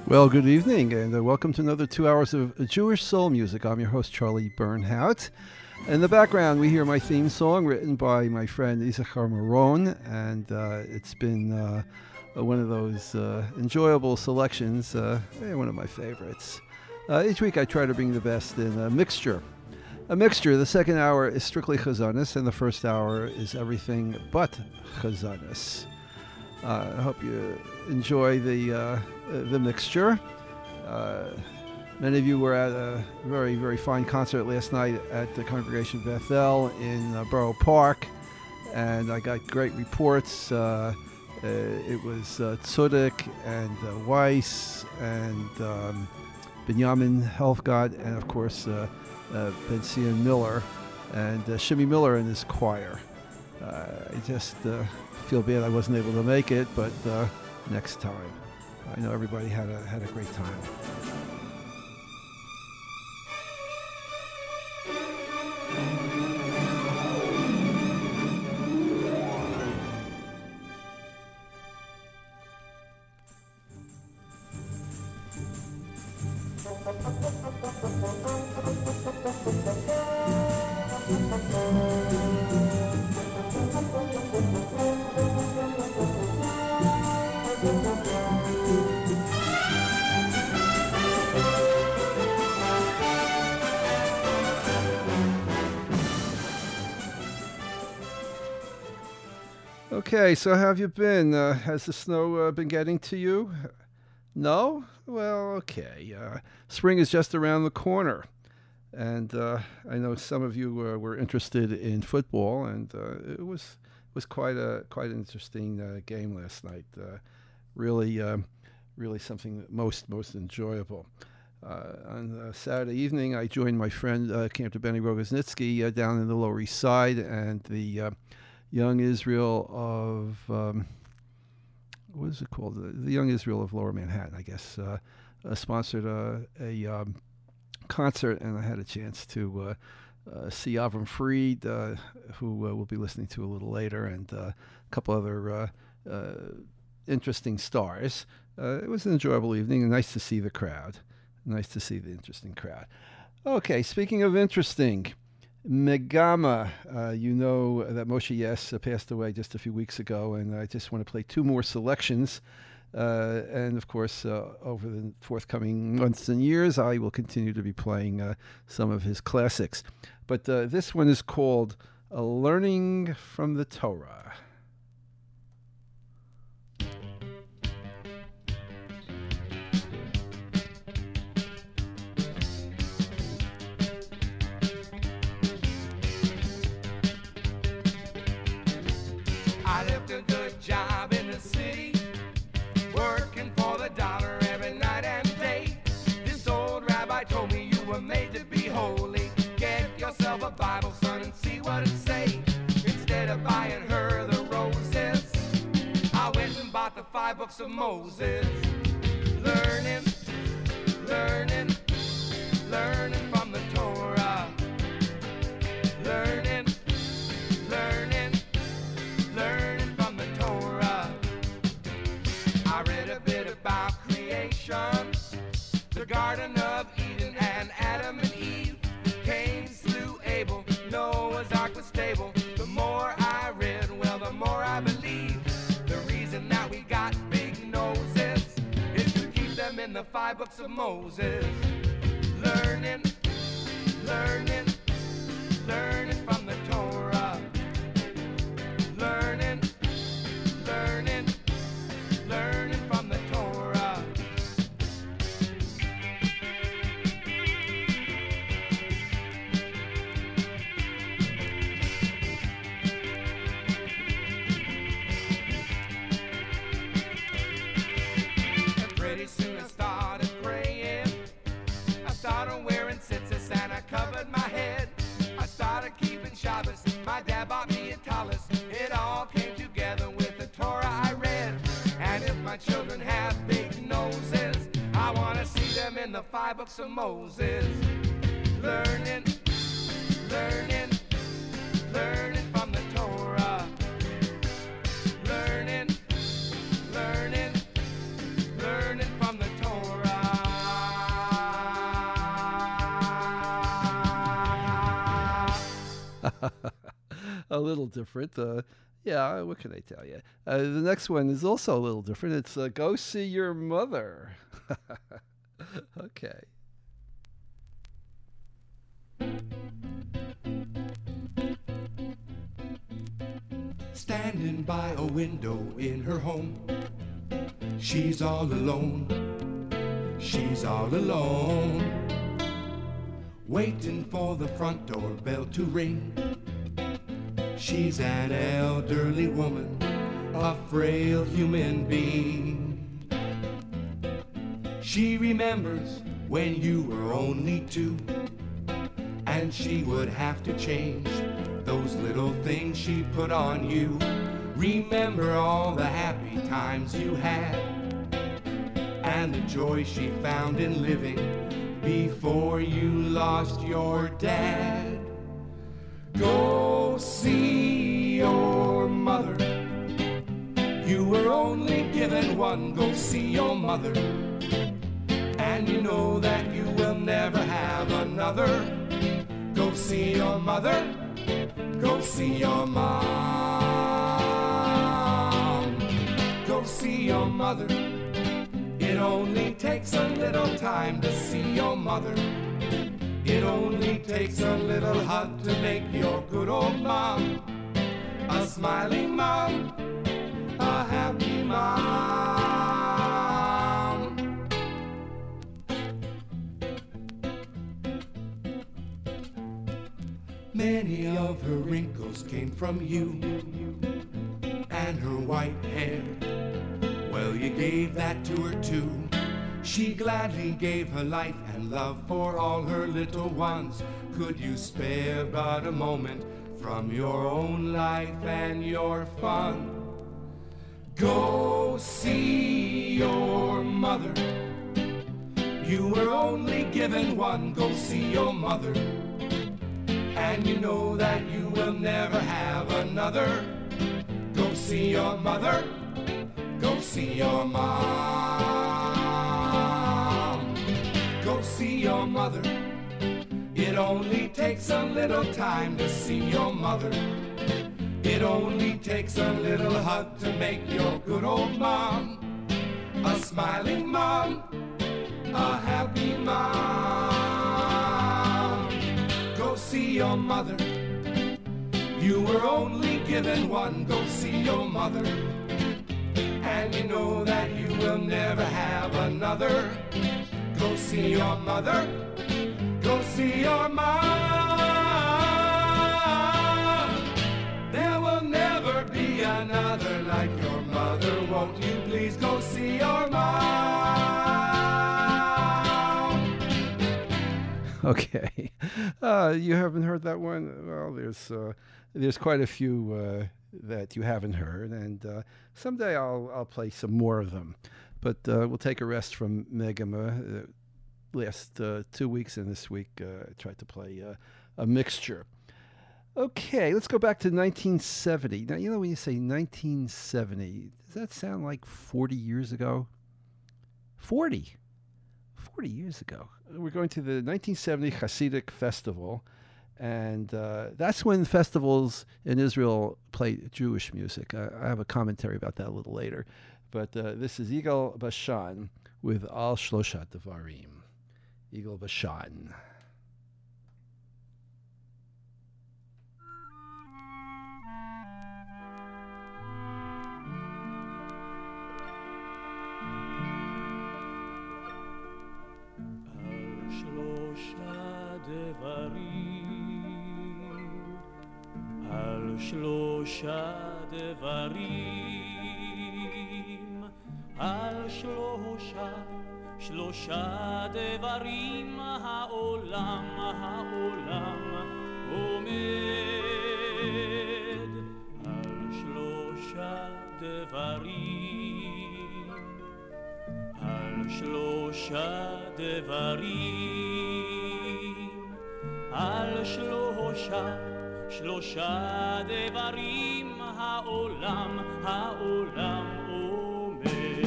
Well, good evening, and welcome to another 2 hours of Jewish soul music. I'm your host, Charlie Bernhout. In the background, we hear my theme song written by my friend Issachar Maron, and it's been one of those enjoyable selections, one of my favorites. Each week I try to bring the best in a mixture. The second hour is strictly chazanis, and the first hour is everything but chazanis. I hope you enjoy the mixture. Many of you were at a very, very fine concert last night at the Congregation Bethel in Borough Park, and I got great reports. It was Tzudek and Weiss and Binyamin Helfgott, and of course Ben Sion Miller and Shimmy Miller and his choir. I just feel bad I wasn't able to make it, but next time. I know everybody had a great time. Okay, so how have you been? Has the snow been getting to you? No? Well, okay. Spring is just around the corner. And I know some of you were interested in football, and it was quite an interesting game last night. Really something most enjoyable. On Saturday evening, I joined my friend Cantor Benny Rogoznitsky down in the Lower East Side, and the Young Israel of, what is it called? The Young Israel of Lower Manhattan, I guess, sponsored a concert, and I had a chance to see Avram Fried, who we'll be listening to a little later, and a couple other interesting stars. It was an enjoyable evening, and nice to see the crowd. Nice to see the interesting crowd. Okay, speaking of interesting, Megama, you know that Moshe Yes passed away just a few weeks ago, and I just want to play two more selections. And of course, over the forthcoming months and years, I will continue to be playing some of his classics. But this one is called Learning from the Torah. I left a good job in the city, working for the dollar every night and day. This old rabbi told me you were made to be holy. Get yourself a Bible, son, and see what it say. Instead of buying her the roses, I went and bought the 5 books of Moses. Learning from the Torah. Learning from the Torah. I read a bit about creation, the Garden of Eden, and Adam and Eve. Cain slew Abel, Noah's Ark was stable. The more I read, well, the more I believe. The reason that we got big noses is to keep them in the 5 books of Moses. Learning from the Torah. Learning from the Torah. And pretty soon I started praying. I started wearing tzitzis and I covered my head. I started keeping Shabbos. My dad bought me a tallis. It all came together with the Torah I read. And if my children have big noses, I want to see them in the 5 books of Moses. Learning from the Torah. Learning from the Torah. a little different. Yeah, what can I tell you? The next one is also a little different. It's Go See Your Mother. Okay. Standing by a window in her home, she's all alone, she's all alone, waiting for the front door bell to ring. She's an elderly woman, a frail human being. She remembers when you were only 2, and she would have to change those little things she put on you. Remember all the happy times you had, and the joy she found in living before you lost your dad. Go see your mother. You were only given one. Go see your mother, and you know that you will never have another. Go see your mother. Go see your mom. Go see your mother. It only takes a little time to see your mother. It only takes a little hug to make your good old mom a smiling mom, a happy mom. Many of her wrinkles came from you, and her white hair, well, you gave that to her too. She gladly gave her life and love for all her little ones. Could you spare but a moment from your own life and your fun? Go see your mother. You were only given one. Go see your mother, and you know that you will never have another. Go see your mother. Go see your mom. Go see your mother. It only takes a little time to see your mother. It only takes a little hug to make your good old mom a smiling mom, a happy mom. Go see your mother. You were only given one. Go see your mother, and you know that you will never have another. Go see your mother. Go see your mom. There will never be another like your mother. Won't you please go see your mom? Okay. You haven't heard that one? Well, there's quite a few that you haven't heard, and someday I'll play some more of them. But we'll take a rest from Megama. Last 2 weeks and this week I tried to play a mixture. Okay, let's go back to 1970. Now, you know when you say 1970, does that sound like 40 years ago? 40 years ago. We're going to the 1970 Hasidic Festival, and that's when festivals in Israel play Jewish music. I have a commentary about that a little later. But this is Yigal Bashan with Al Shlosha Devarim. Yigal Bashan. על שלושה דברים, על שלושה דברים העולם עומד, על שלושה דברים, על שלושה דברים, על שלושה דברים העולם עומד,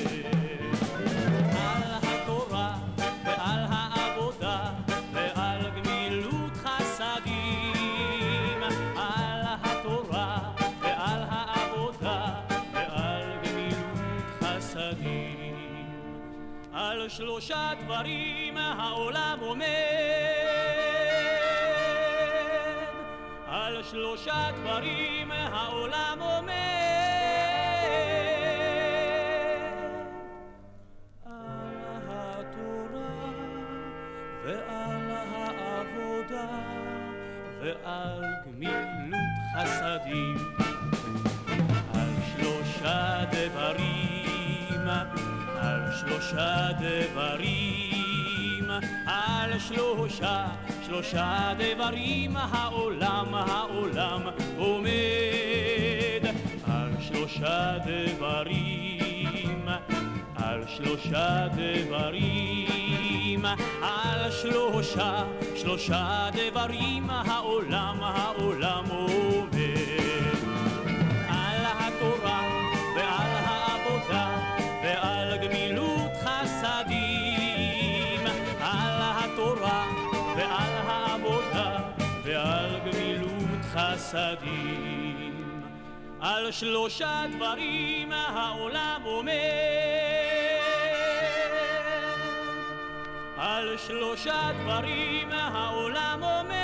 על התורה ועל העבודה ועל גמילות חסדים, על התורה שלושה דברים העולם עומד, על שלושה דברים העולם עומד, על התורה ועל העבודה ועל גמילות חסדים, על שלושה דברים, על שלושה דברים, על שלושה דברים העולם עומד, על שלושה דברים, על שלושה דברים, על שלושה דברים העולם עומד, על התורה ועל העבודה ועל גמילות חסדים, על התורה ועל העבודה ועל גמילות חסדים, על שלושה דברים העולם עומד, על שלושה דברים העולם עומד,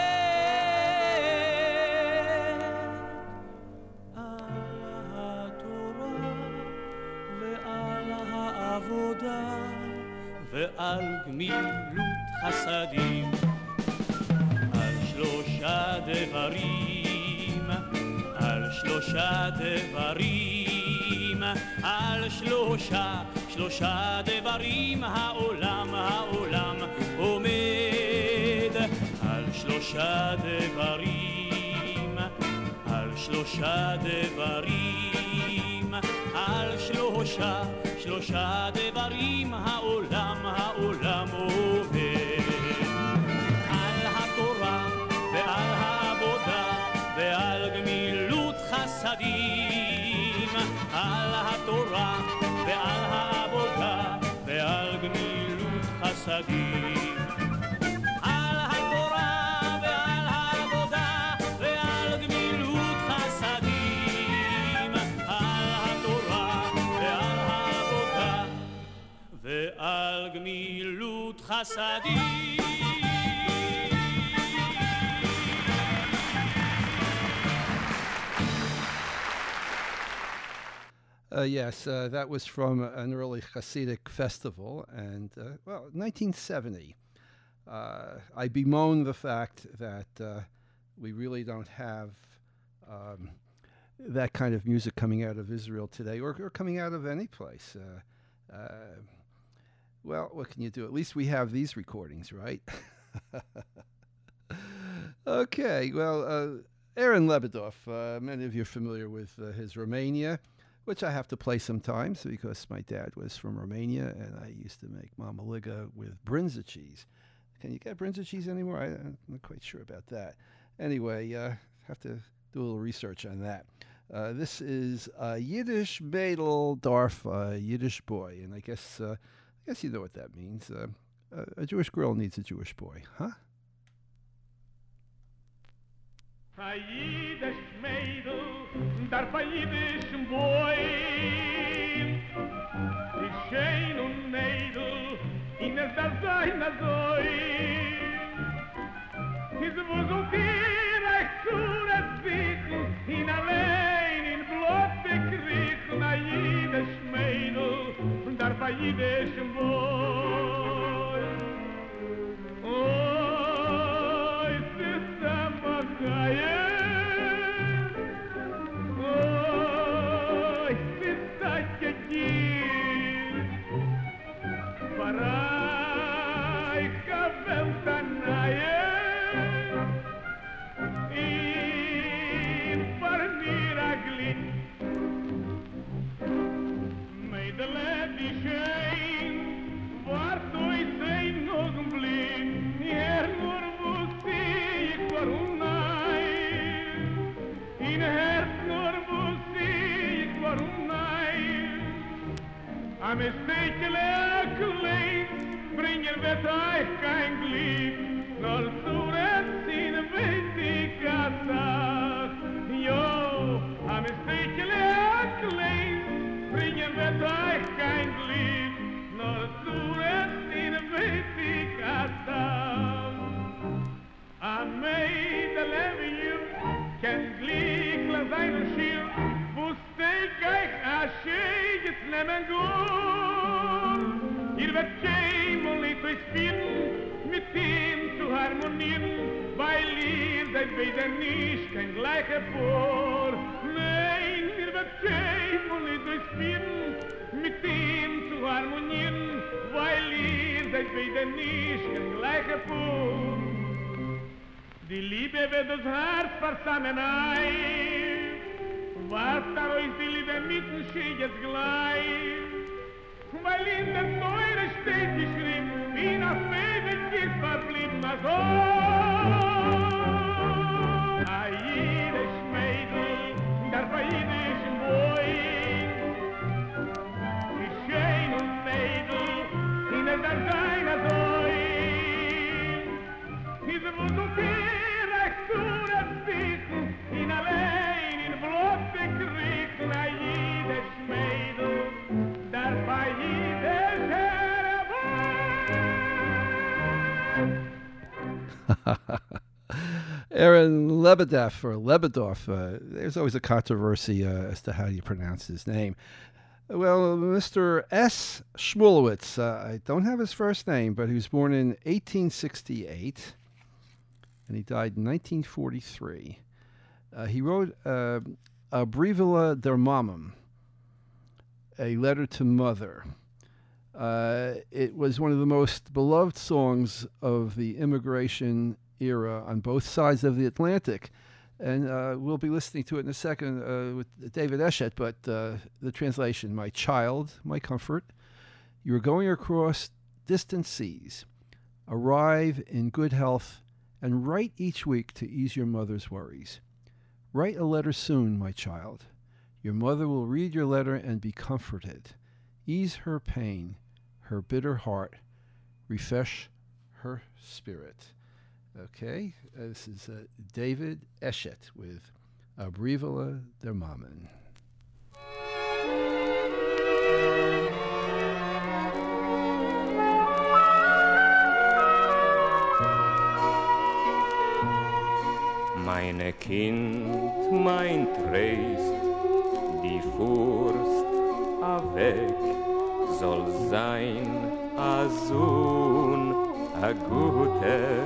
על התורה ועל העבודה ועל גמילות חסדים, על שלושה דברים, על שלושה דברים, על שלושה דברים העולם עומד, על שלושה דברים, על שלושה דברים, על שלושה דברים העולם עומד, על התורה ועל העבודה ועל גמילות חסדים, על התורה ועל העבודה ועל גמילות חסדים, על התורה ועל העבודה ועל גמילות חסדים, על התורה ועל העבודה ועל גמילות חסדים. Yes, that was from an early Hasidic festival, and, 1970. I bemoan the fact that we really don't have that kind of music coming out of Israel today, or coming out of any place. Well, what can you do? At least we have these recordings, right? Okay, well, Aaron Lebedov, many of you are familiar with his Romania, which I have to play sometimes because my dad was from Romania, and I used to make Mama Liga with brinza cheese. Can you get brinza cheese anymore? I'm not quite sure about that. Anyway, have to do a little research on that. This is Yiddish Beidel Darf, Yiddish boy, and I guess you know what that means. A Jewish girl needs a Jewish boy, huh? A Yiddish Mädel darf a Yiddish boy, die schön und Mädel in der sein azoi, is wo so viel zu erzwicken, in allein in Blut bekriechen. A Yiddish Mädel darf a Yiddish boy. Oh, es ist aber geil. Am steekele klein, bringen we euch kein Glied, nur zu retten weet ik dat. Jo, am steekele klein, bringen we euch kein Glied, nur zu nehmen gut. Ihr wird schämen, nicht euch finden, mit ihm zu harmonieren, weil ihr seid beide nicht kein gleicher Vor. Nein, ihr wird schämen, nicht euch finden, mit ihm zu harmonieren, weil ihr seid beide nicht kein gleicher Vor. Die Liebe wird das Herz versammen ein, was da euch die Liebe mitten steht jetzt gleich. Weil in der Säure steht geschrieben, wie nach ewig ist verblieben, also. A jedes Mädel, darf a jüdischen Boy, wie schön und Mädel, in der Deine Doi. Diese Wundeltier, echt zu erziehen, in allein, in Blut bekriegen, a jedes Mädel, darf a jedes Aaron Lebedeff, or Lebedoff, there's always a controversy as to how you pronounce his name. Well, Mr. S. Shmulewitz, I don't have his first name, but he was born in 1868, and he died in 1943. He wrote a Brevila der Mamam, a letter to mother. It was one of the most beloved songs of the immigration era on both sides of the Atlantic. And we'll be listening to it in a second with David Eshet, but the translation, my child, my comfort, you are going across distant seas. Arrive in good health and write each week to ease your mother's worries. Write a letter soon, my child. Your mother will read your letter and be comforted. Ease her pain, her bitter heart, refresh her spirit. Okay, this is David Eshet with Brevila der Mamam. Meine Kind, mein Treist, die Furst weg soll sein a Sohn, a guter.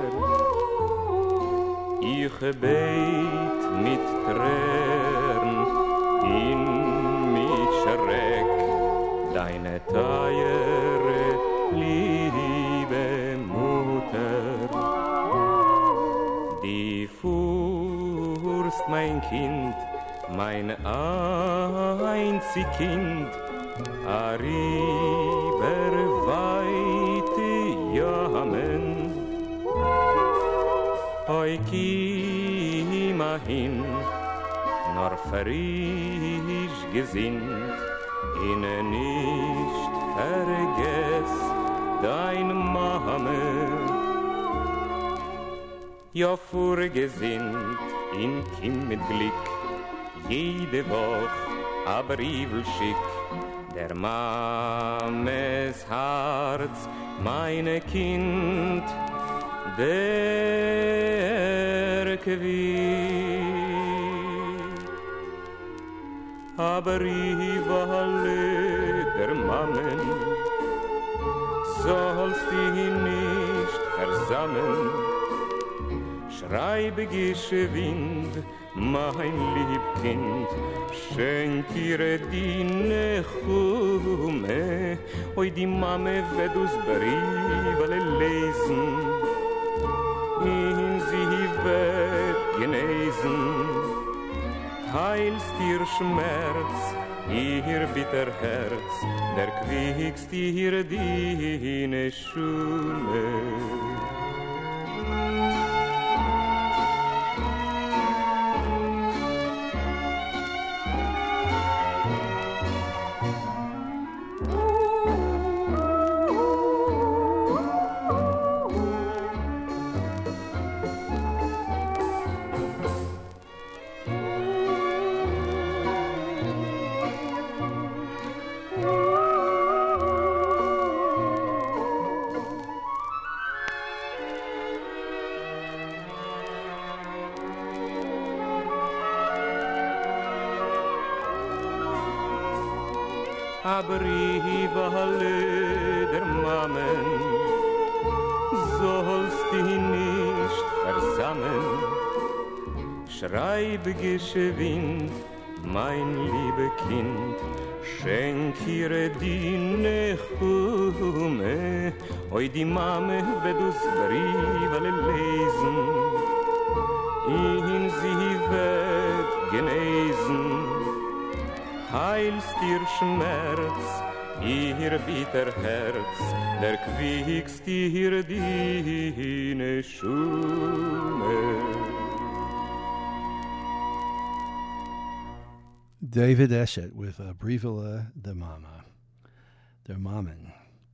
Ich beit mit Tränen in mit Schreck deine teure liebe Mutter. Die Furst, mein Kind, mein einzig Kind, a rieber weite Jamen. Oi immerhin, nor frisch gesinnt, inne nicht vergess dein Mame. Ja vorgesinnt, in Kim mit Glück, jede Woch a Briefel schick, der Mames Herz, meine Kind, der Quitt. Aber ich walle der Mammen, sollst dich nicht versammeln. Schreibe geschwind, mein Liebkind, schenk ihr die Nechume, oi die Mame wird us Briefele lesen, in sie wird genesen, heilst ihr Schmerz, ihr bitter Herz, der kriegst ihr die Nechume. Brief der Mammen sollst du nicht versammeln. Schreib geschwind, mein liebe Kind, schenk ihr die Nechume, oi die Mame wird us Brief alle lesen, in sie wird genesen. Heilst ihr Schmerz, ihr bitter Herz, der quickst ihr die Neschume. David Eshet with Brivela de Mama, der Mammen.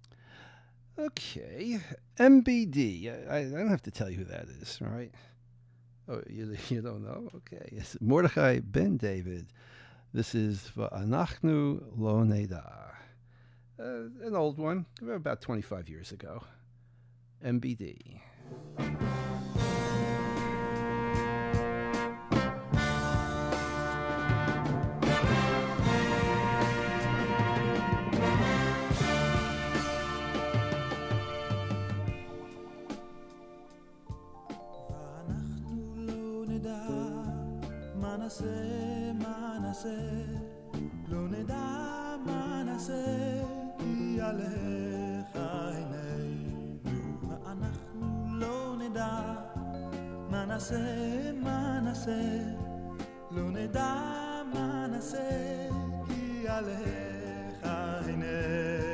Okay, MBD. I don't have to tell you who that is, right? Oh, you don't know? Okay, it's Mordechai Ben David. This is Va'anachnu Lo Neda, an old one, about 25 years ago. MBD. לא נדע מה נעשה כי עליך עינינו ואנחנו לא נדע מה נעשה לא נדע מה נעשה כי עליך עינינו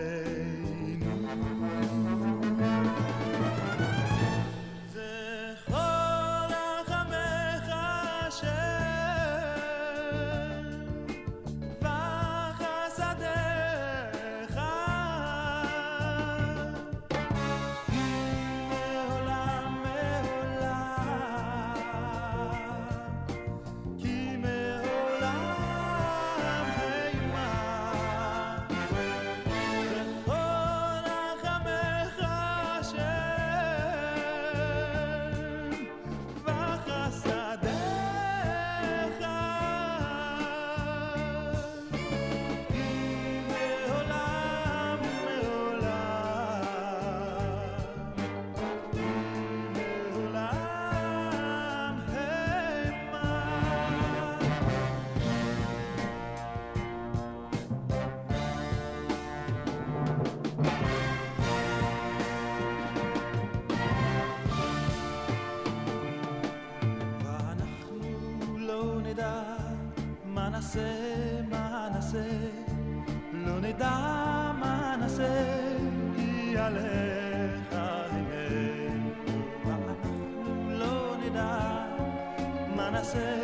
מה נעשה לא נדע מה נעשה כי עליך עינינו ואנחנו לא נדע מה נעשה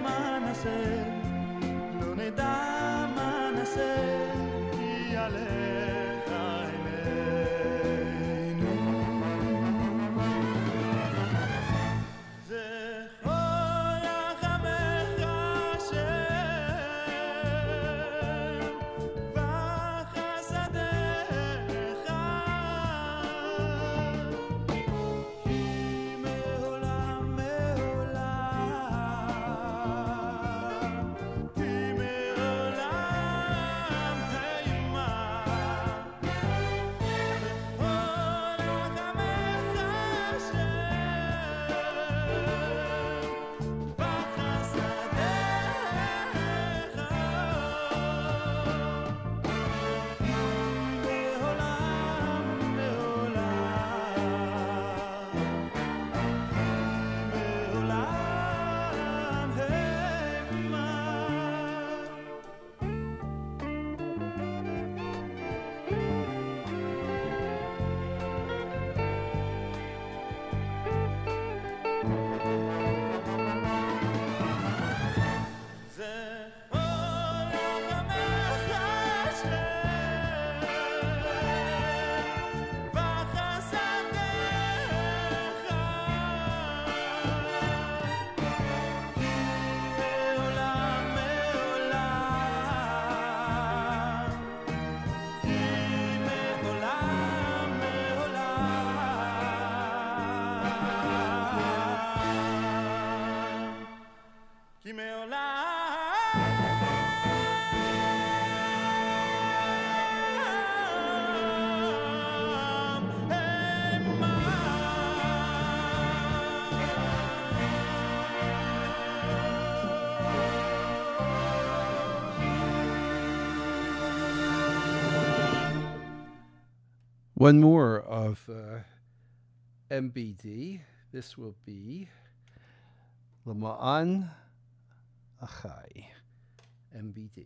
לא נדע מה נעשה כי עליך עינינו One more of MBD. This will be Lama'an Achai, MBD.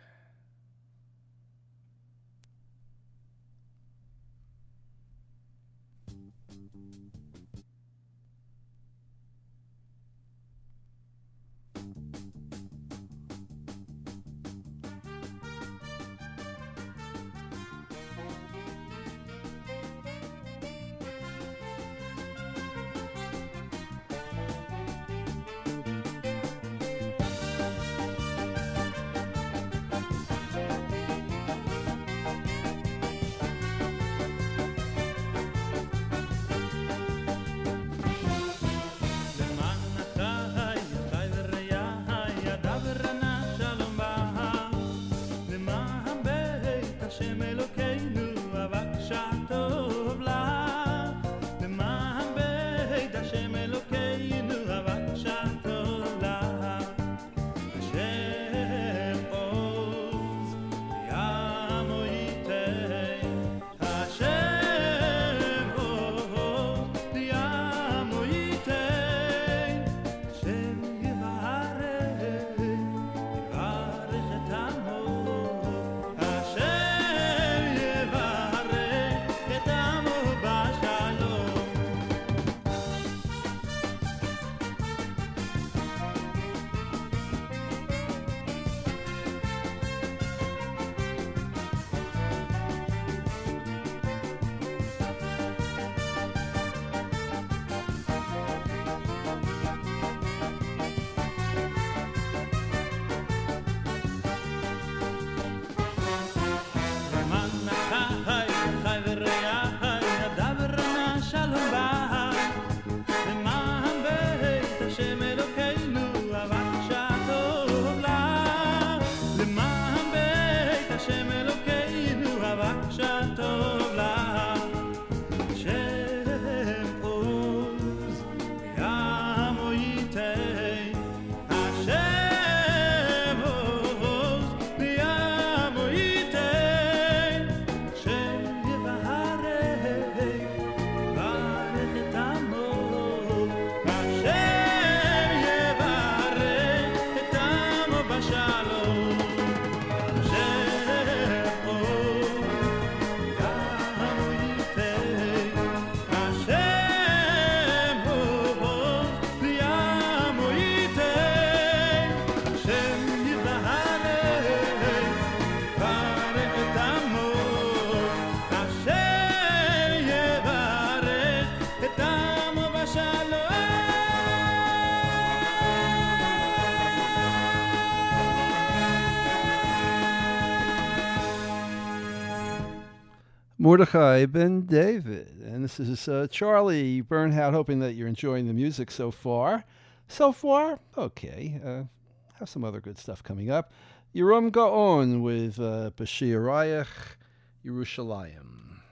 Mordechai Ben David. And this is Charlie Bernhardt, hoping that you're enjoying the music so far. So far? Okay. Have some other good stuff coming up. Yerom Gaon with Bashir Rayach, Yerushalayim.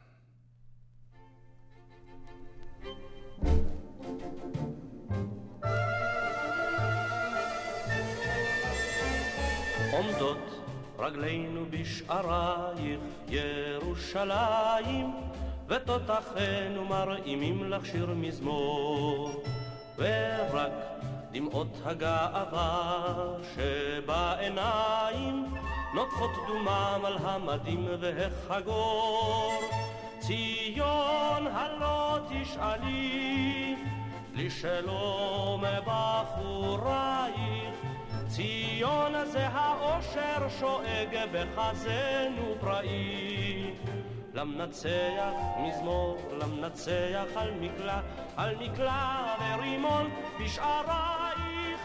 עומדות רגלינו בשערייך ירושלים ותותחינו מרעימים לך שיר מזמור ורק דמעות הגאווה שבעיניים נוטפות דומם על המדים והחגור ציון הלא תשאלי לשלום בחורייך ציון זה האושר שואג בחזנו פראי למנצח מזמור למנצח על מקלע ורימון בשערייך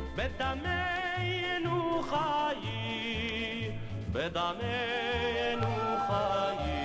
בדמנו חיי בדמנו חיי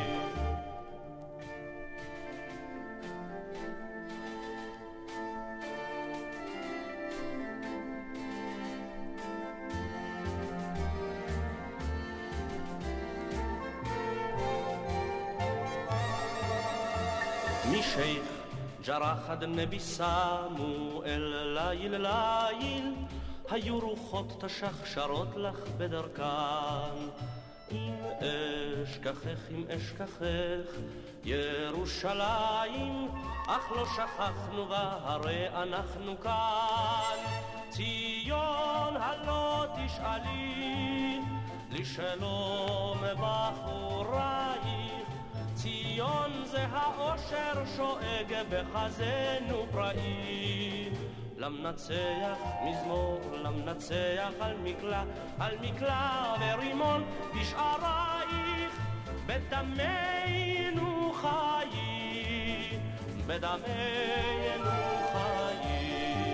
משייך ג'רח עד נבי סמואל ליל ליל היו רוחות תשחשרות לך בדרכן אם אשכחך, אם אשכחך, ירושלים, אך לא שכחנו בה, הרי אנחנו כאן. ציון הלא תשאלי, לשלום בחורייך, ציון זה האושר שואג בחזנו פראי. למנצח מזמור, למנצח על מקלע ורימון בשערייך, בדמנו חיי, בדמנו חיי.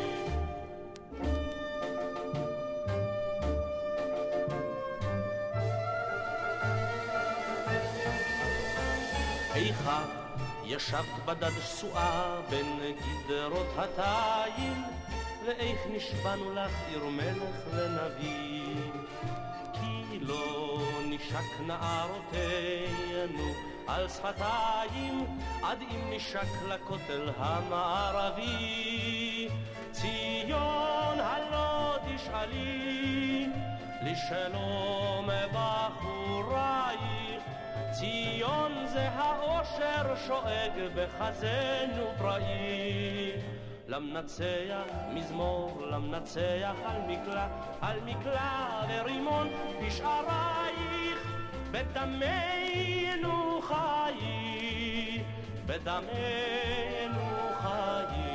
איכה ישבת בדד שסועה בין גדרות התיל, ואיך נשבענו לך עיר מלך ונביא, כי לא נשק נערותינו על שפתיים, עד אם נשק לכותל המערבי. ציון הלא תשאלי, לשלום בחורייך, ציון זה האושר שואג בחזנו פראי. למנצח מזמור, למנצח על מקלע ורימון בשערייך, בדמנו חיי, בדמנו חיי.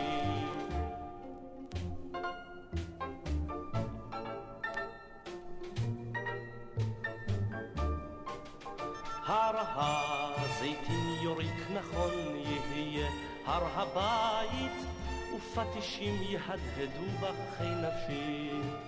הר הזיתים יוריק נכון יהיה הר הבית, ופטישים יהדהדו בחי נפשי.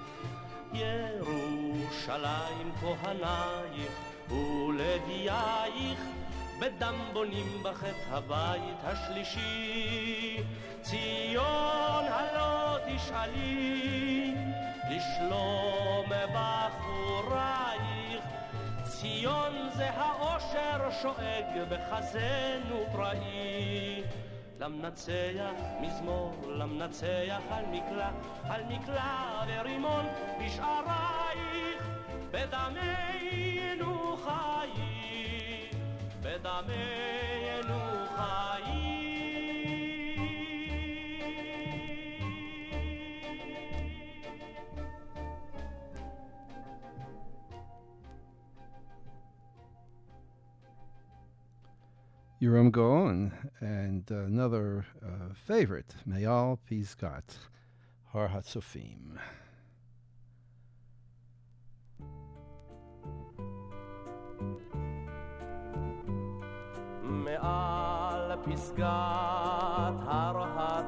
ירושלים כהנייך ולווייך, בדם בונים בך את הבית השלישי. ציון הלא תשאלי, לשלום בחורייך, ציון זה האושר שואג בחזנו פראי. למנצח מזמור, למנצח על מקלע ורימון בשערייך, בדמנו חיי, בדמנו חיי. Yoram Gaon, and another favorite, Meyal Pisgat, Har HaTzofim. מעל פסגת הר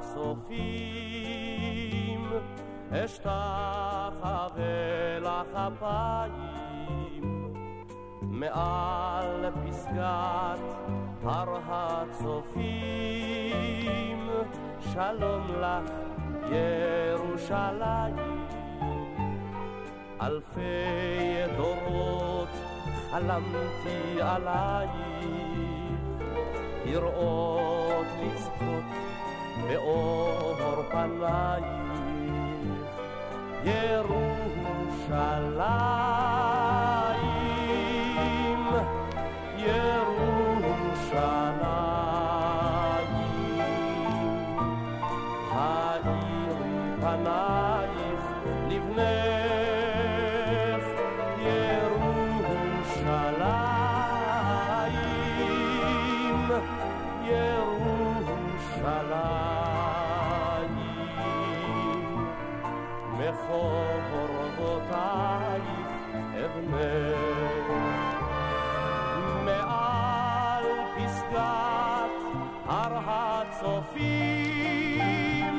הצופים, אשתחווה לך אפיים. מעל פסגת הר הצופים, שלום לך ירושלים. אלפי דורות חלמתי עלייך, לראות לזכות באור פנייך. ירושלים, ירושלים, האירי פנייך לבנך. ירושלים, ירושלים, מחורבותייך אבנך. מעל פסגת הר הצופים,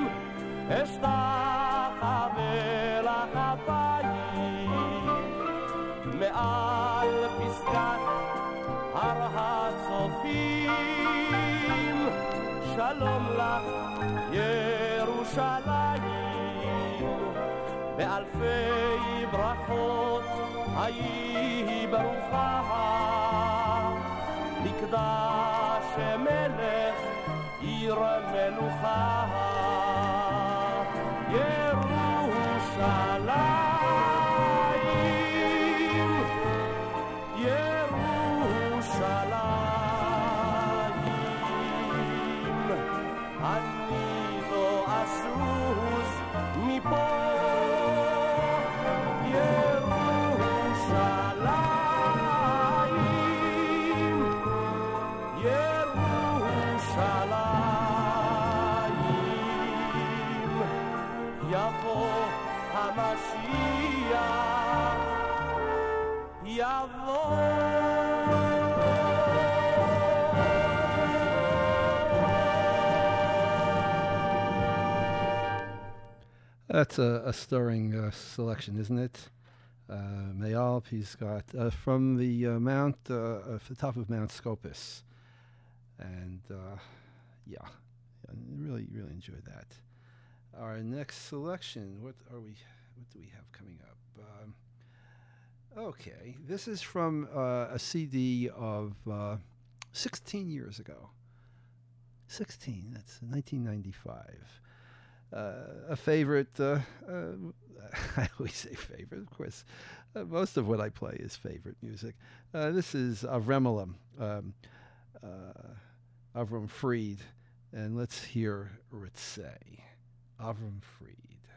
אשתחווה לך אפיים. מעל פסגת הר הצופים, שלום לך ירושלים. באלפי ברכות היי ברוכה, מקדש מלך עיר מלוכה. ירושלים, ירושלים, אני לא אזוז מפה יבוא המשיח That's a stirring selection, isn't it? Mayalp, he's got from the the top of Mount Scopus, and yeah, I really enjoyed that. Our next selection, what do we have coming up? Okay, this is from a CD of 16 years ago. 16, that's 1995. A favorite, I always say favorite, of course. Most of what I play is favorite music. This is Avremelem, Avram Fried, and let's hear Ritzay. Avram Fried.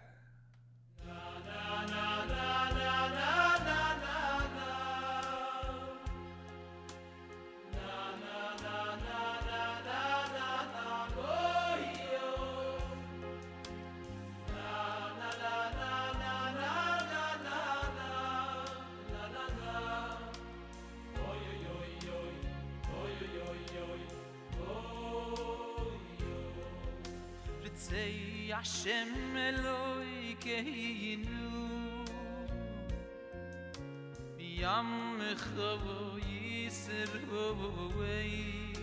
Hashem Elokeinu B'yamecha Yisroi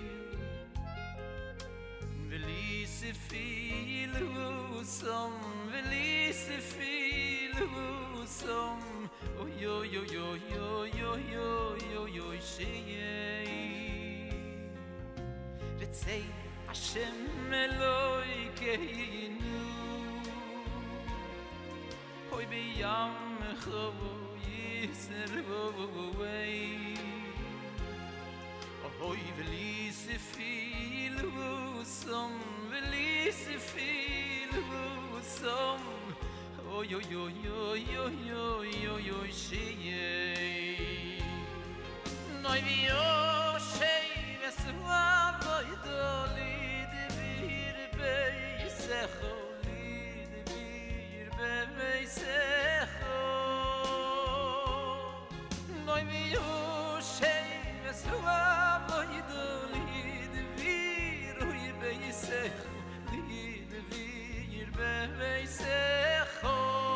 V'li sefilu som V'li sefilu som Oy oy oy oy oy oy oy oy sheyei Ritzei Hashem Elokeinu Hoy beyam khavo yisrvoi Hoy veli sefilu som Oy oy oy oy oy oy oy oy sheyei Noy vi o shey vesvavoy dolid vir beisecho Beisecho Noy mi ushei Vesluavo yidolid Vir ui beisecho Lid vir beisecho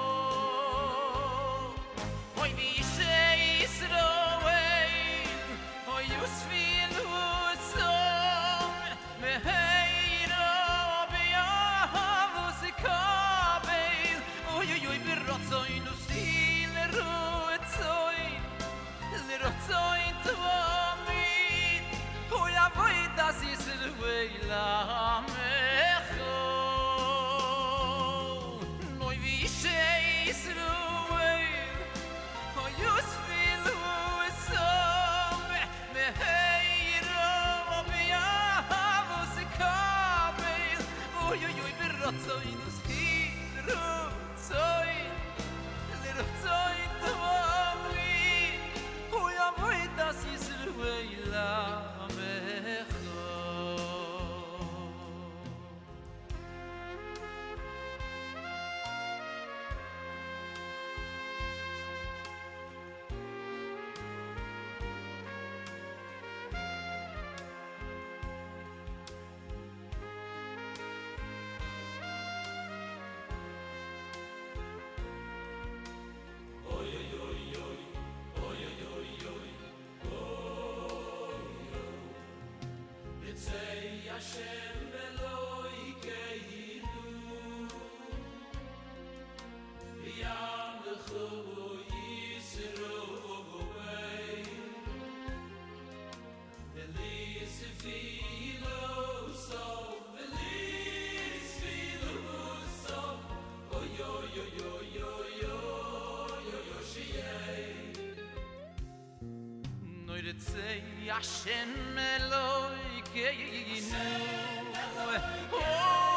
Oy mi shei Yisroel Oy yusfil utzom Meheiro Biyahav Zikabel Oy oy oy birotzoin usil lerotzoin tvamid Oy avoy das Yisroel lamecho Noy vi shei Yisroel Oy yusfil utzom Meheiro Biyahav Zikabel Oy oy oy birotzoin usil lerotzoin tvamid Oy avoy das Yisroel lamecho Hashem Elokeinu V'yamecha Yisroi V'li sefilu som V'li sefilu som Oy oy oy oy oy oy oy sheyei Noy ritzei Hashem Elokeinu Oh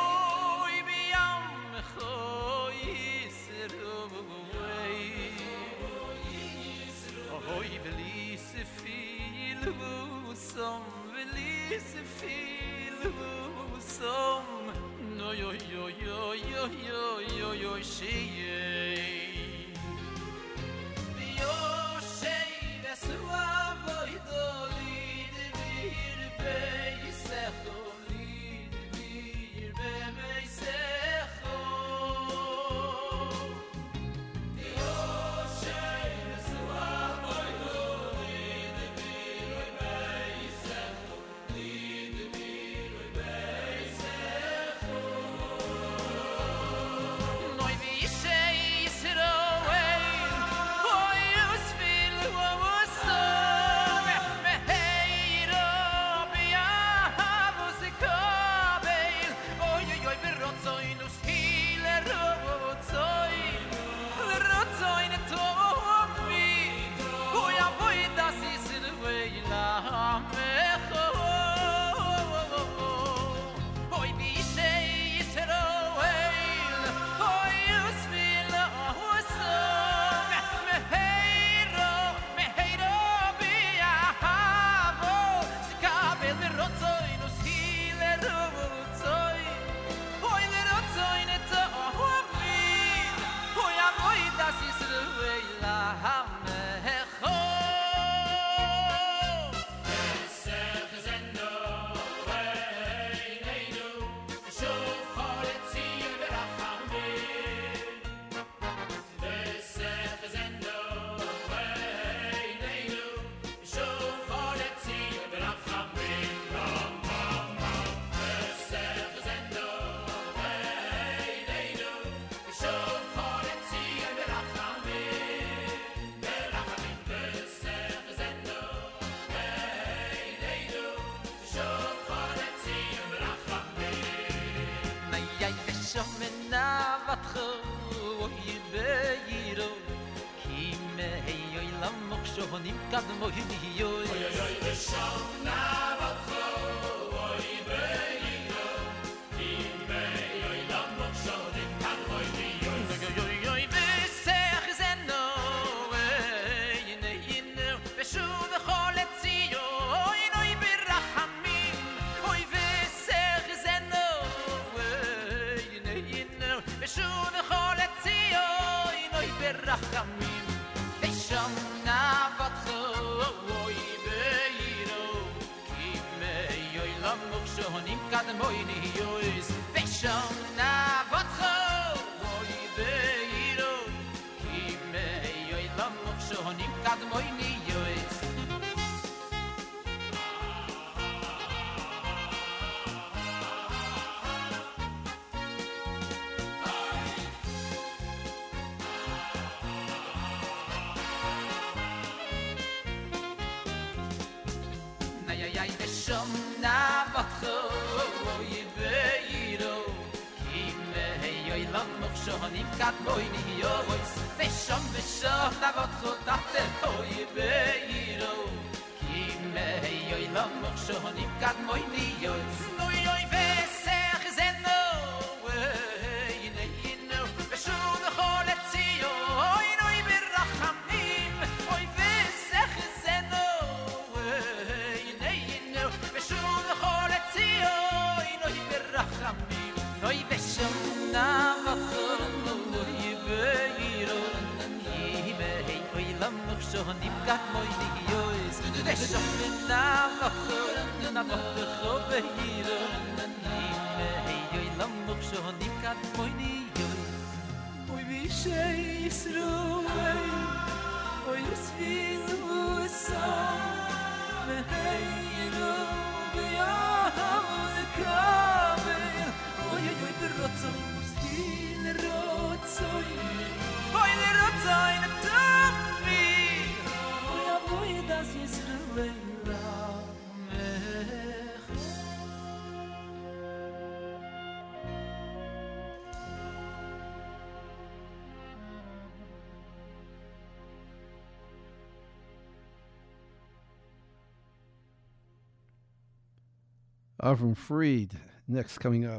Avram Fried, next coming up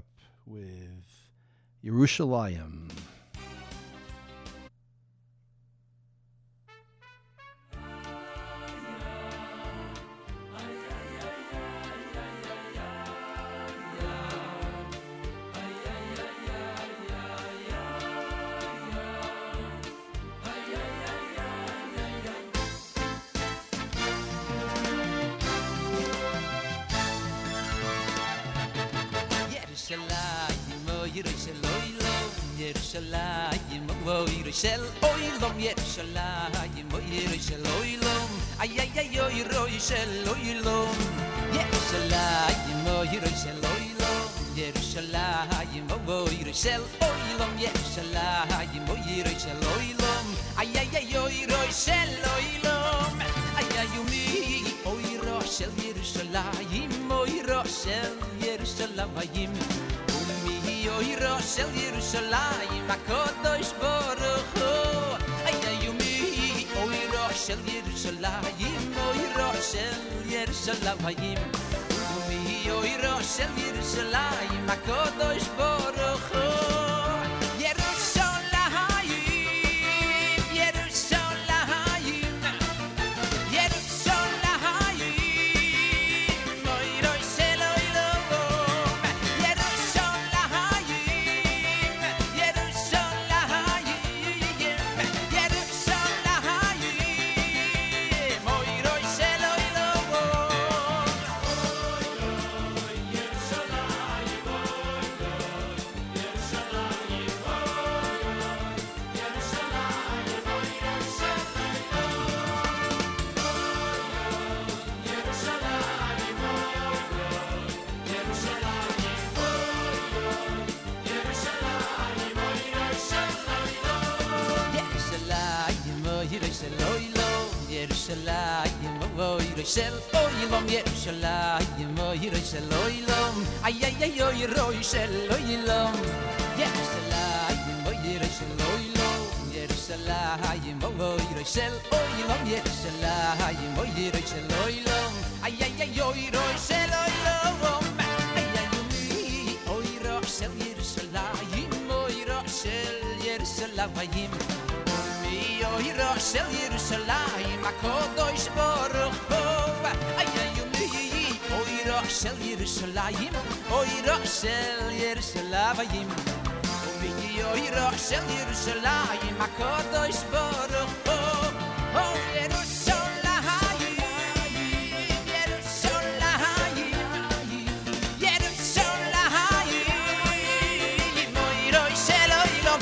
with Yerushalayim. Yerushalayim, oh Yerushalayim, Yerushalayim, oh Yerushalayim, Yerushalayim, oh Yerushalayim, ay ay ay oh Yerushalayim, Yerushalayim, oh Yerushalayim, Yerushalayim, oh Yerushalayim, Yerushalayim, oh Yerushalayim, ay ay ay oh Yerushalayim, ay ay umi oh Yerushalayim, oh Yerushalayim, umi oh Yerushalayim, HaKadosh Baruch Hu, ay ay umi oh Yerushalayim, oh Yerushalayim, umi oh Yerushalayim, HaKadosh Baruch Hu, Yerushalayim, Yerushalayim, Yerushalayim, oh Yerushalayim, Yerushalayim, Yerushalayim, Yerushalayim, oh Yerushalayim, oh Yerushalayim, Yerushalayim, oh Yerushalayim, ay ay ay oh Yerushalayim, Yerushalayim, oh Yerushalayim, Yerushalayim, oh Yerushalayim, Yerushalayim, oh Yerushalayim, ay ay ay oh Yerushalayim, ay ay oh Yerushalayim, oh Yerushalayim, oh Yerushalayim, Yerushalayim, HaKadosh Baruch Hu, ay ay umi oh Yerushalayim, oh Yerushalayim, umi oh Yerushalayim, HaKadosh Baruch Hu, oh Yerushalayim, Yerushalayim, Yerushalayim, oh Yerushalayim,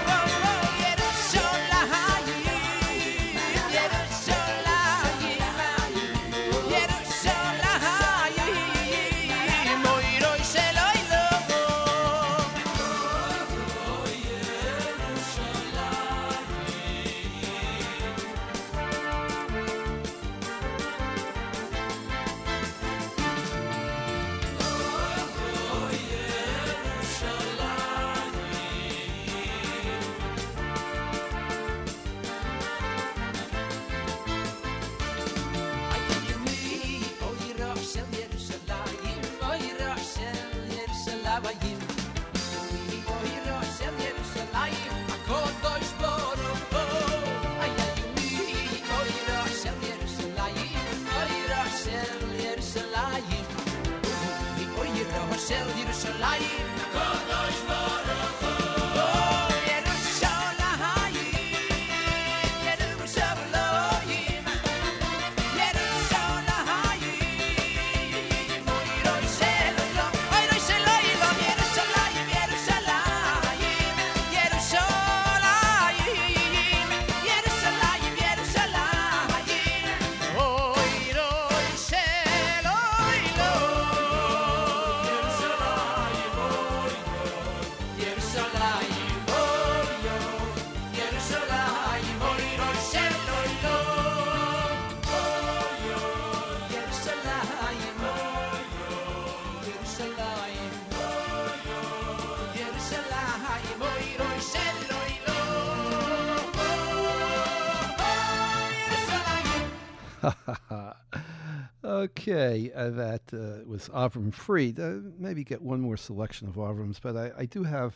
Okay, that was Avram Fried. Maybe get one more selection of Avram's, but I do have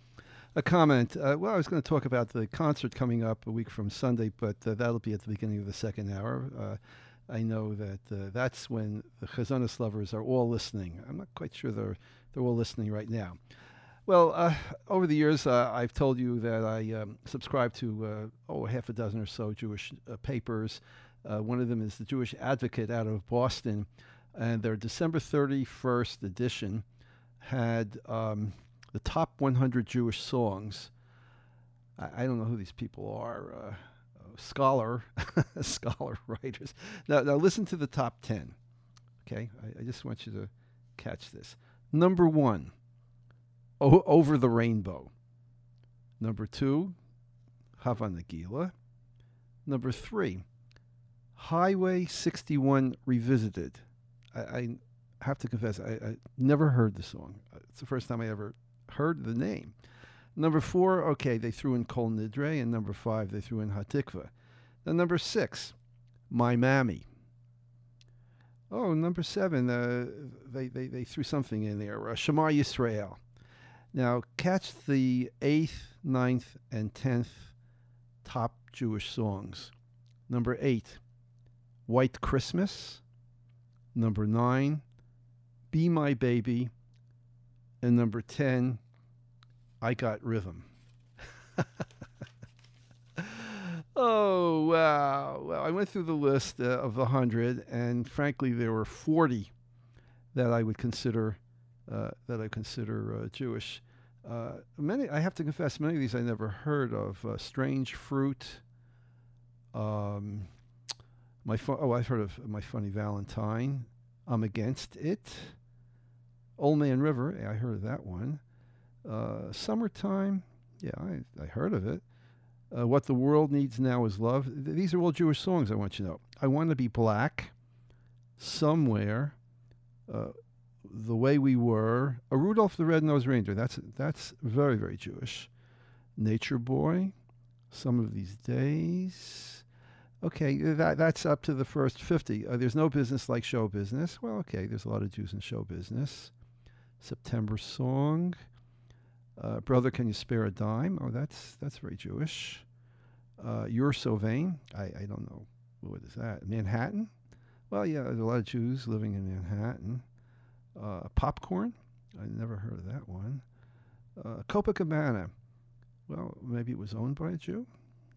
a comment. Well, I was going to talk about the concert coming up a week from Sunday, but that'll be at the beginning of the second hour. I know that that's when the Chazonis lovers are all listening. I'm not quite sure they're all listening right now. Well, over the years, I've told you that I subscribe to half a dozen or so Jewish papers. One of them is the Jewish Advocate out of Boston, and their December 31st edition had the top 100 Jewish songs. I don't know who these people are. Scholar writers. Now listen to the top 10. Okay, I just want you to catch this. Number 1, Over the Rainbow. Number 2, Hava Nagila. Number 3, Highway 61 Revisited. I have to confess, I never heard the song. It's the first time I ever heard the name. Number 4, okay, they threw in Kol Nidre, and number 5, they threw in Hatikva. Then number 6, My Mammy. Oh, number 7, they threw something in there, Shema Yisrael. Now, catch the 8th, 9th, and 10th top Jewish songs. Number 8, White Christmas. Number 9, Be My Baby. And number 10, I Got Rhythm. Oh, wow. Well, I went through the list of the 100, and frankly, there were 40 that I would consider Jewish. Many, I have to confess, many of these I never heard of. Strange Fruit. I've heard of My Funny Valentine. I'm Against It. Old Man River, I heard of that one. Summertime, yeah, I heard of it. What the World Needs Now Is Love. These are all Jewish songs, I want you to know. I Want to Be Black, Somewhere, The Way We Were, A Rudolph the Red-Nosed Reindeer. That's very, very Jewish. Nature Boy, Some of These Days. Okay, that's up to the first 50. There's no business like show business. Well, okay, there's a lot of Jews in show business. September Song. Brother, Can You Spare a Dime? Oh, that's very Jewish. You're So Vain. I don't know. What is that? Manhattan? Well, yeah, there's a lot of Jews living in Manhattan. Popcorn? I never heard of that one. Copacabana. Well, maybe it was owned by a Jew.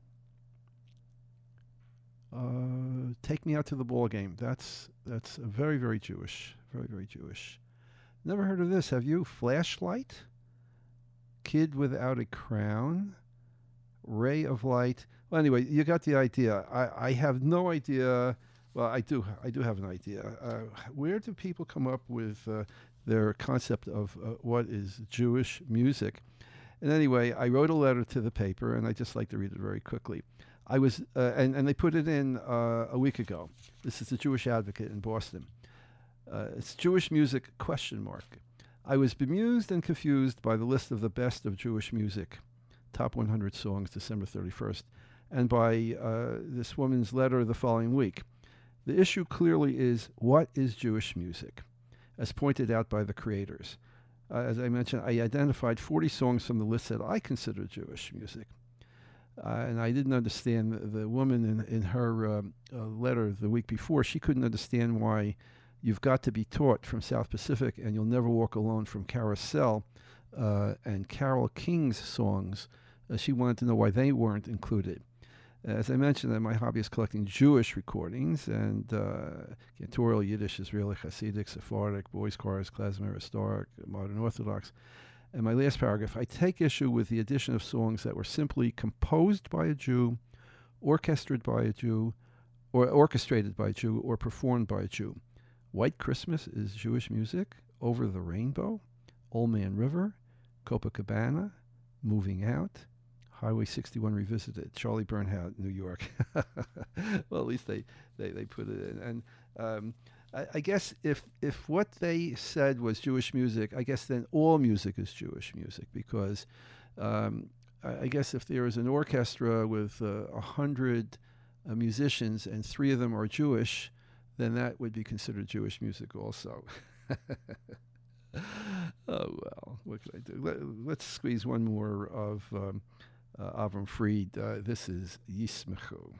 Take Me Out to the Ball Game. That's very, very Jewish. Very, very Jewish. Never heard of this. Have you? Flashlight? Kid Without a Crown, Ray of Light. Well, anyway, you got the idea. I have no idea. Well, I do have an idea. Where do people come up with their concept of what is Jewish music? And anyway, I wrote a letter to the paper, and I just like to read it very quickly. I was, and they put it in a week ago. This is the Jewish Advocate in Boston. It's Jewish music ? I was bemused and confused by the list of the best of Jewish music, top 100 songs, December 31st, and by this woman's letter the following week. The issue clearly is, what is Jewish music, as pointed out by the creators. As I mentioned, I identified 40 songs from the list that I consider Jewish music. And I didn't understand the woman in her letter the week before. She couldn't understand why You've Got to Be Taught from South Pacific and You'll Never Walk Alone from Carousel and Carole King's songs. She wanted to know why they weren't included. As I mentioned, my hobby is collecting Jewish recordings and cantorial Yiddish, Israeli, Hasidic, Sephardic, boys' chorus, klezmer, historic, modern Orthodox. And my last paragraph, I take issue with the addition of songs that were simply composed by a Jew, orchestrated by a Jew, or performed by a Jew. White Christmas is Jewish music. Over the Rainbow, Old Man River, Copacabana, Moving Out, Highway 61 Revisited, Charlie Bernhardt, New York. Well, at least they put it in. And I guess if what they said was Jewish music, I guess then all music is Jewish music, because I guess if there is an orchestra with 100 musicians and 3 of them are Jewish, then that would be considered Jewish music also. Oh, well, what can I do? Let's squeeze one more of Avram Fried. This is Yismechu.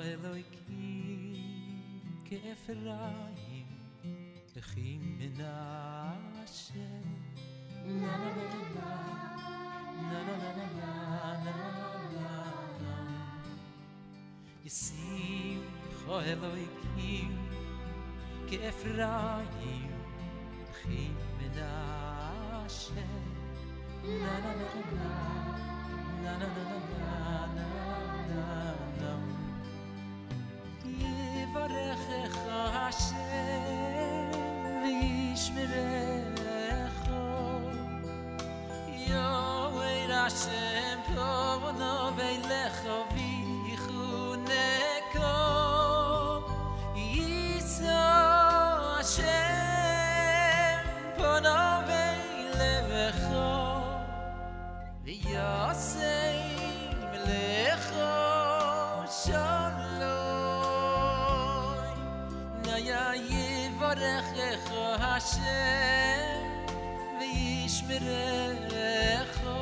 Elokim ke'Ephraim Echim Menashe La la la la la la la la la la la Yisimcha Elokim ke'Ephraim Echim Menashe La la la la la la la la la la Yivarechecha Hashem v'yishmerecha Yoed Hashem pono v'eilecha v'yichuneka Yisa Hashem pono v'eilecha v'yasei melecha shalom Naya yivarechecha Hashem v'yishmerecha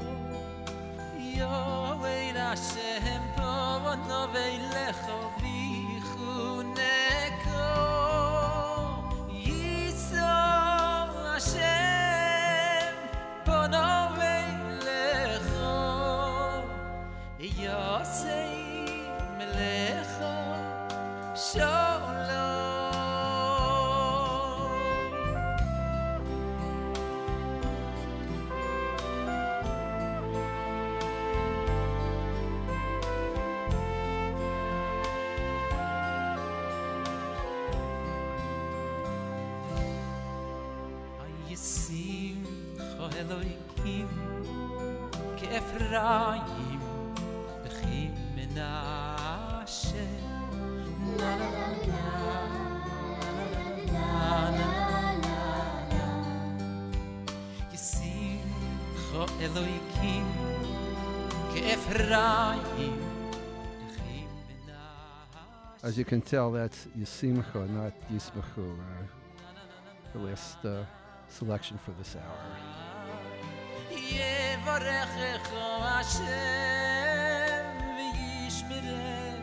Yoed Hashem pono v'eilecha v'yichuneka Yisa Hashem pono v'eilecha v'yasei melecha shalom Yisimcha Elokim ke'Ephraim Echim Menashe La la la la la la la la Yisimcha Elokim ke'Ephraim Echim Menashe As you can tell, that's Yisimcha, not Yismachu, the last selection for this hour. Yevarechecha Hashem v'yishmerecha